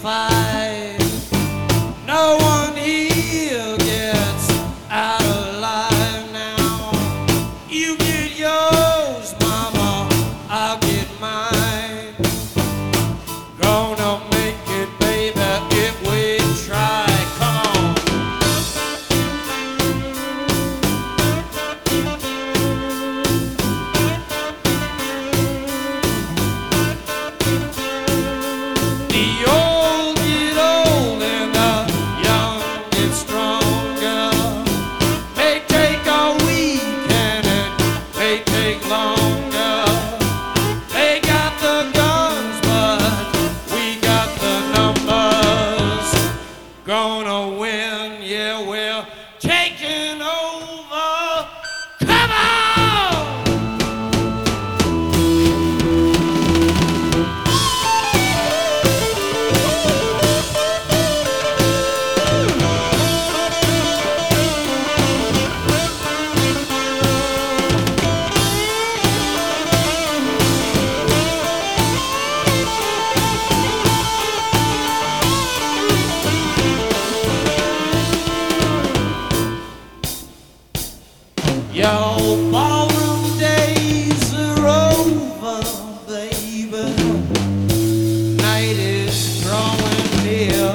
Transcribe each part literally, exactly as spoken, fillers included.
fight. No one here gets out alive now. You get yours, mama, I'll get mine. Gonna make it, baby, if we try. Come on. The old get old and the young get stronger. May take a week and it may take longer. They got the guns, but we got the numbers. Gonna win, yeah, we're taking over. Come on! Your ballroom days are over, baby. Night is drawing near.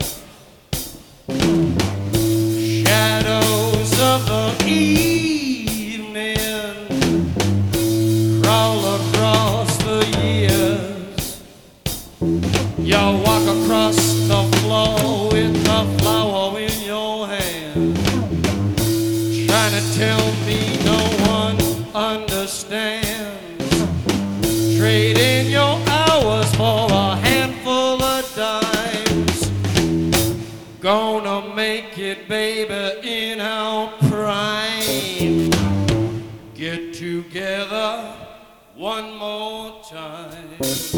Shadows of the evening crawl across the years. You walk across the floor with the flower in your hand, trying to tell me no one understands. Trading your hours for a handful of dimes. Gonna make it, baby, in our prime. Get together one more time.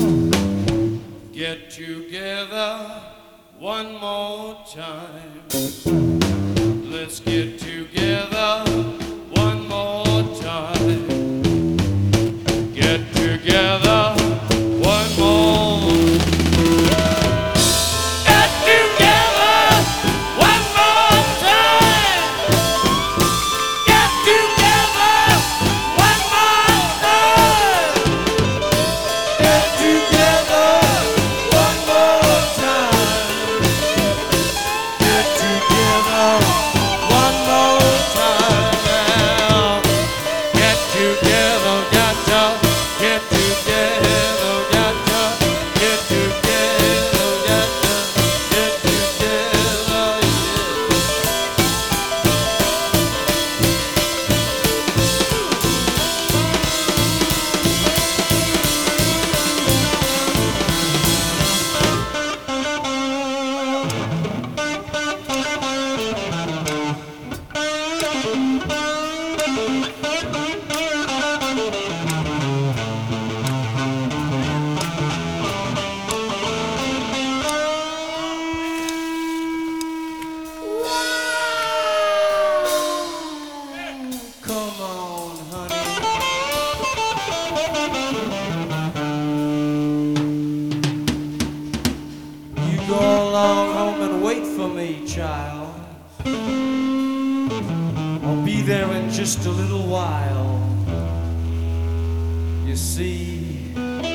Get together one more time. Let's get together one more time. Get together one more. Get together one more time. Get together one more time. Get together one more time. Get together one more time now. Get together, got to get together, got to get together, got to get together, yeah. Come on, honey. You go along home and wait for me, child. I'll be there in just a little while. You see,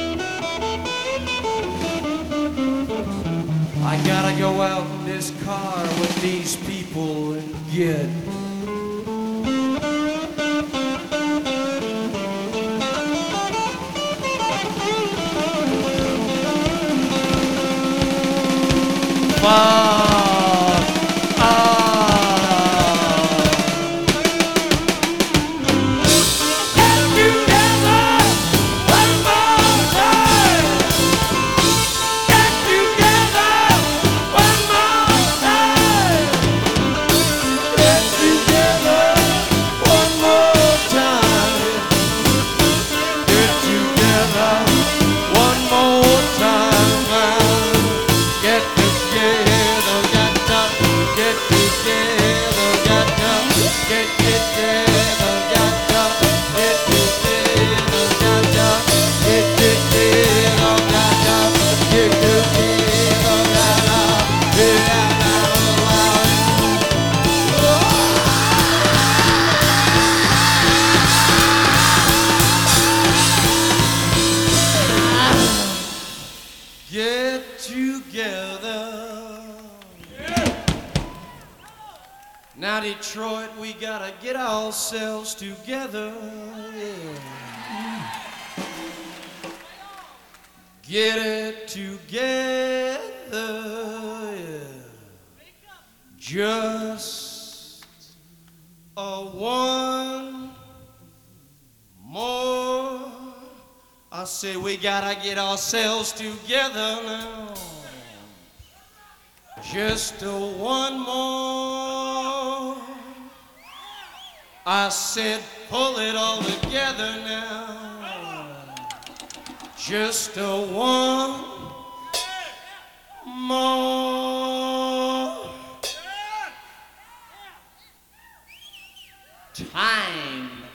I gotta go out in this car with these people and get fuck off. Get together one more time. Get together one more time. Get together one more time. Get together one more time. Get together, got to get together, got to get together, got to get together, got to get together, got to get together, got together. Now, Detroit, we gotta get ourselves together. Yeah. Get it together. Yeah. Just a one more. I say we gotta get ourselves together now. Just a one more. I said pull it all together now. Just a one more time.